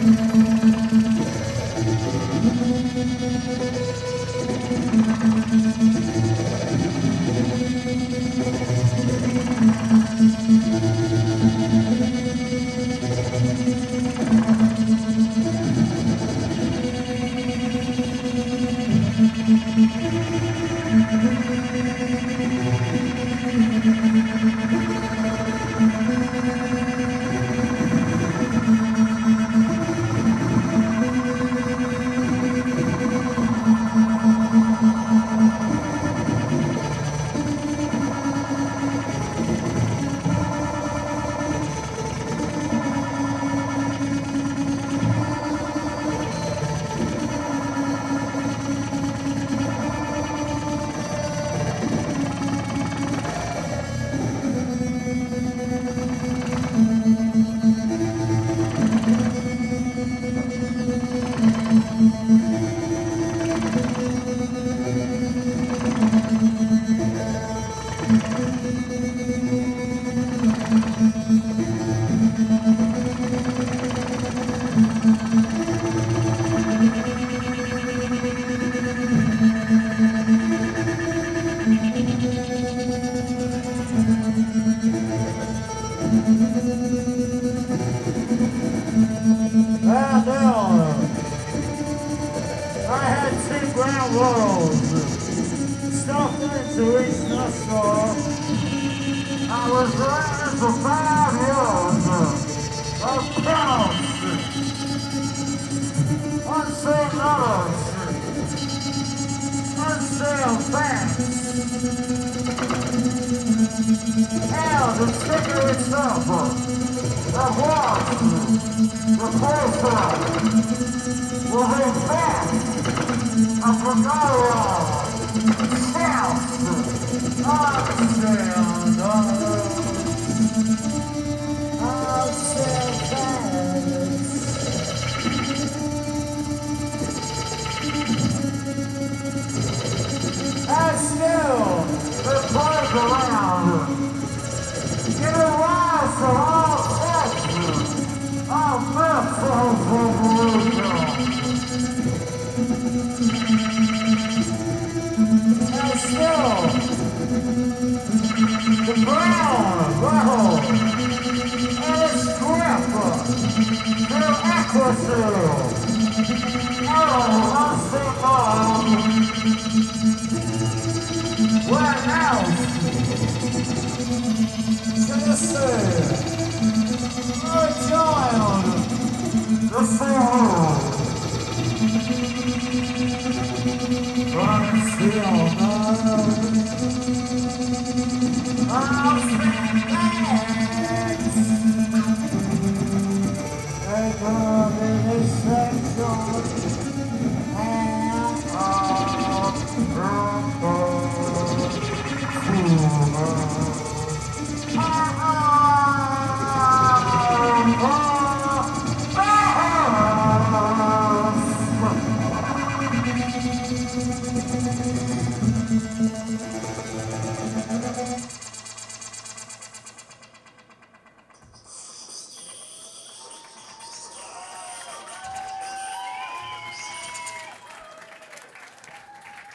Well, no, I had two ground rolls stuffed into each nostril. I was running for 5 years of counts, unseen others, unseen facts, and the sticker itself that was the person was a fact. I forgot it all. Counts, unseen others, unseen facts. And still, the plays around, giving rise to all sections of mental revolution. And still, the brown level and its grip through accuracy. Oh, unseen what else? Tennessee, a child, the soul, but still I'll stand back. They come in a section.